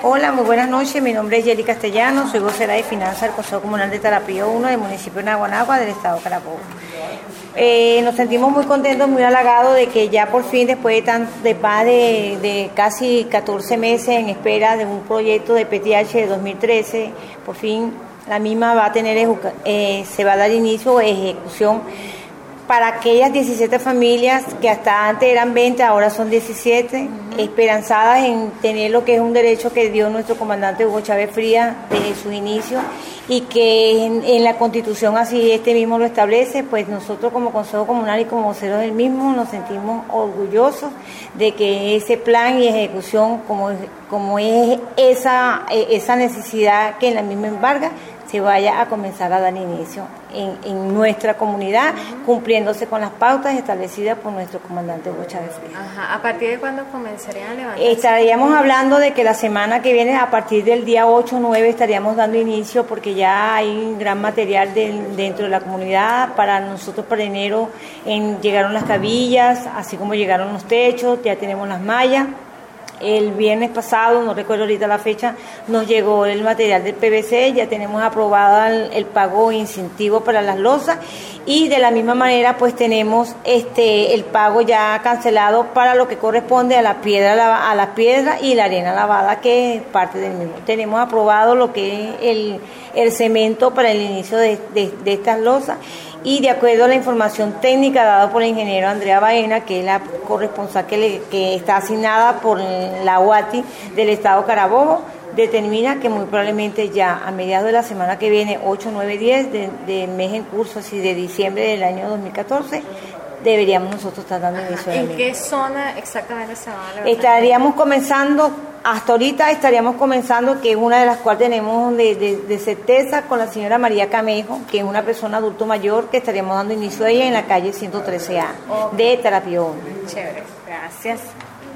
Hola, muy buenas noches. Mi nombre es Yeli Castellano, soy vocera de finanzas del Consejo Comunal de Tarapío 1 del municipio de Naguanagua del estado Carabobo. Nos sentimos muy contentos, muy halagados de que ya por fin, después de más de casi 14 meses en espera de un proyecto de PTH de 2013, por fin la misma va a tener, se va a dar inicio a ejecución para aquellas 17 familias que hasta antes eran 20, ahora son 17, esperanzadas en tener lo que es un derecho que dio nuestro comandante Hugo Chávez Frías desde sus inicios y que en la Constitución así mismo lo establece. Pues nosotros como Consejo Comunal y como voceros del mismo nos sentimos orgullosos de que ese plan y ejecución, como es esa necesidad que en la misma embarga, se vaya a comenzar a dar inicio en nuestra comunidad, cumpliéndose con las pautas establecidas por nuestro comandante Hugo Chávez Frías. ¿A partir de cuándo comenzarían a levantar? Estaríamos hablando de que la semana que viene, a partir del día 8 o 9, estaríamos dando inicio, porque ya hay un gran material dentro de la comunidad. Para nosotros, para enero, llegaron las cabillas, así como llegaron los techos, ya tenemos las mallas. El viernes pasado, no recuerdo ahorita la fecha, nos llegó el material del PVC, ya tenemos aprobado el pago incentivo para las losas y de la misma manera pues tenemos el pago ya cancelado para lo que corresponde a la piedra y la arena lavada, que es parte del mismo. Tenemos aprobado lo que es el cemento para el inicio de estas losas, y de acuerdo a la información técnica dada por el ingeniero Andrea Baena, que es la corresponsal que está asignada por la UATI del estado Carabobo, determina que muy probablemente ya a mediados de la semana que viene, 8, 9, 10 de mes en curso, así de diciembre del año 2014, deberíamos nosotros estar dando inicio. ¿En qué zona exactamente se va a levantar? Estaríamos comenzando, hasta ahorita estaríamos comenzando, que es una de las cuales tenemos de certeza, con la señora María Camejo, que es una persona adulto mayor, que estaríamos dando inicio a ella en la calle 113A de Tarapío. Chévere, gracias.